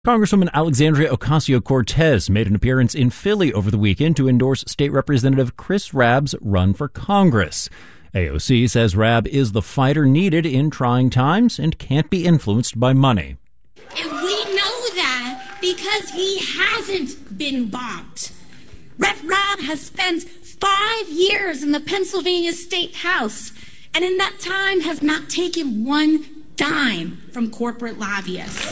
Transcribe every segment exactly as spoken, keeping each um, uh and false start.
Congresswoman Alexandria Ocasio-Cortez made an appearance in Philly over the weekend to endorse State Representative Chris Rabb's run for Congress. A O C says Rabb is the fighter needed in trying times and can't be influenced by money. And we know that because he hasn't been bought. Representative Rabb has spent five years in the Pennsylvania State House, and in that time has not taken one dime from corporate lobbyists.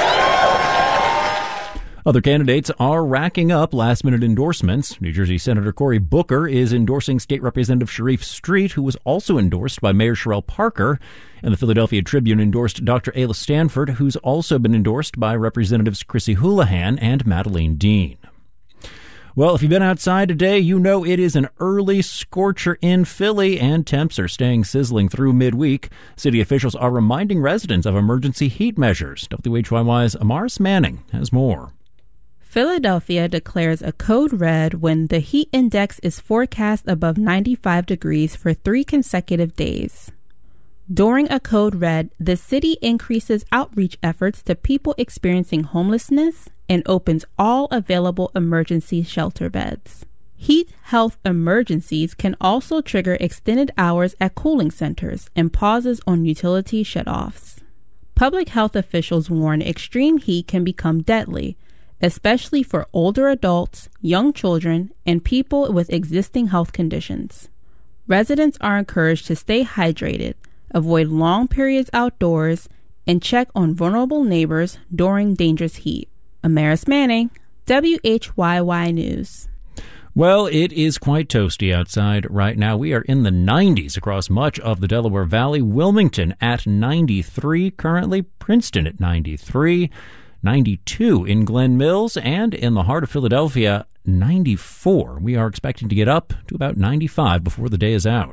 Other candidates are racking up last-minute endorsements. New Jersey Senator Cory Booker is endorsing State Representative Sharif Street, who was also endorsed by Mayor Sherrell Parker. And the Philadelphia Tribune endorsed Doctor Ayla Stanford, who's also been endorsed by Representatives Chrissy Houlihan and Madeleine Dean. Well, if you've been outside today, you know it is an early scorcher in Philly, and temps are staying sizzling through midweek. City officials are reminding residents of emergency heat measures. W H Y Y's Amaris Manning has more. Philadelphia declares a code red when the heat index is forecast above ninety-five degrees for three consecutive days. During a code red, the city increases outreach efforts to people experiencing homelessness and opens all available emergency shelter beds. Heat health emergencies can also trigger extended hours at cooling centers and pauses on utility shutoffs. Public health officials warn extreme heat can become deadly, especially for older adults, young children, and people with existing health conditions. Residents are encouraged to stay hydrated, avoid long periods outdoors, and check on vulnerable neighbors during dangerous heat. Amaris Manning, W H Y Y News. Well, it is quite toasty outside right now. We are in the nineties across much of the Delaware Valley. Wilmington at ninety-three currently, Princeton at ninety-three, ninety-two in Glen Mills, and in the heart of Philadelphia, ninety-four. We are expecting to get up to about ninety-five before the day is out.